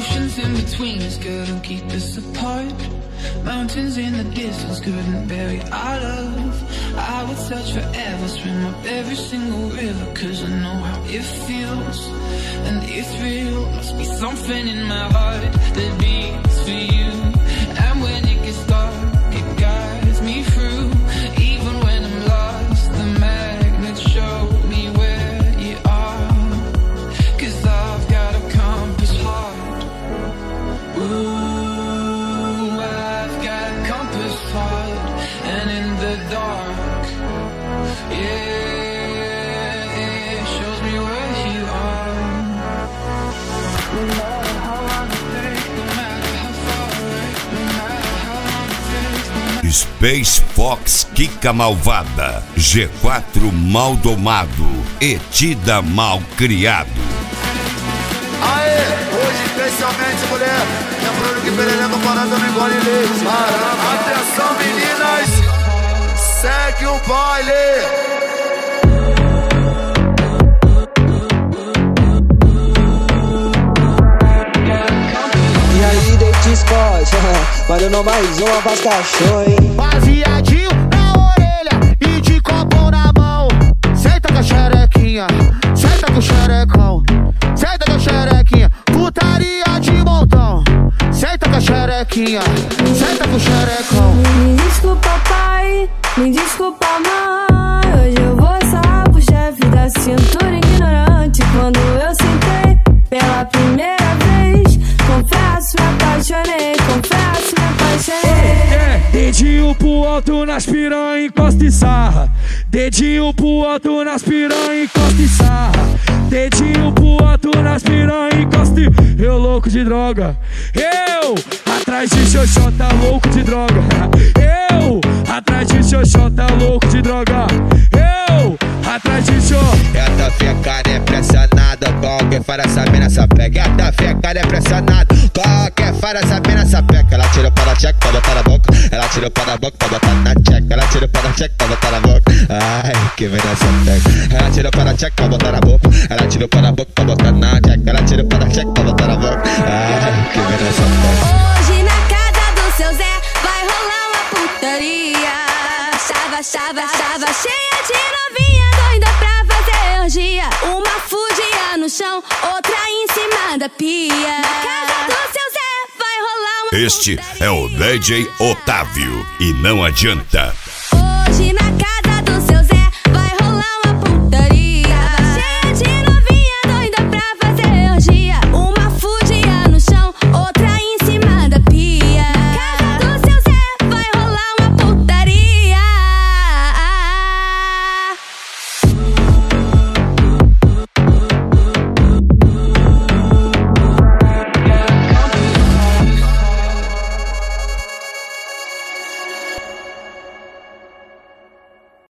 Oceans in between us couldn't keep us apart. Mountains in the distance couldn't bury our love. I would search forever, swim up every single river, 'cause I know how it feels, and it's real. Must be something in my heart that beats for you. And when it gets dark, it guides me through. Even when I'm lost, the magnets show me where you are, 'cause I've got a compass heart. Ooh, I've got a compass heart. And in the dark, yeah, it shows me where you are. No matter how long it takes, no matter how far away, no matter how long it takes, no matter... Space Fox Kika Malvada, G4 Mal Domado, Etida Mal Criado. Aê, hoje especialmente mulher, lembrando que perereca parada não engole leite. Atenção meninas, segue o baile. E aí, Date Scott, mandando mais uma pras cachorros. Baseadinho na orelha e de copo na mão. Senta com a xerequinha, senta com o xerecão. Senta com a xerequinha, putaria de montão. Senta com a xerequinha, senta com o xerecão. Me desculpa pai, me desculpa mãe. Hoje eu vou sarrar pro chefe da cintura ignorante. Quando eu sentei pela primeira vez, confesso, me apaixonei, confesso, me apaixonei. Dedinho pro alto nas piranha, encosta e sarra. Dedinho pro alto nas piranha, encosta e sarra. Dedinho pro alto nas piranha, encosta e... Eu louco de droga. Eu atrás de xoxota, louco de droga. Eu atrás de xoxota, louco de droga. Eu atrás de xô. Essa fecada é pressionada, qualquer fara essa mina sapeca. Essa fecada é pressionada, qualquer fara essa mina sapeca. Ela tira para a tcheca pra botar na boca. Ela tira para a boca pra botar na tcheca. Ela tira para a tcheca pra botar na boca. Ai, que mina sapeca. Ela tira para a tcheca pra botar na boca. Ela tira para a boca pra botar na tcheca. Ela tira para a tcheca pra botar na boca. Ai, que mina sapeca. Hoje na casa do seu Zé vai rolar uma putaria. Chava, chava, chava, cheia de novinha doida pra fazer orgia. Uma fugia no chão, outra em cima da pia. Na casa do seu Zé vai rolar uma Este putaria. é o DJ Otávio e não adianta.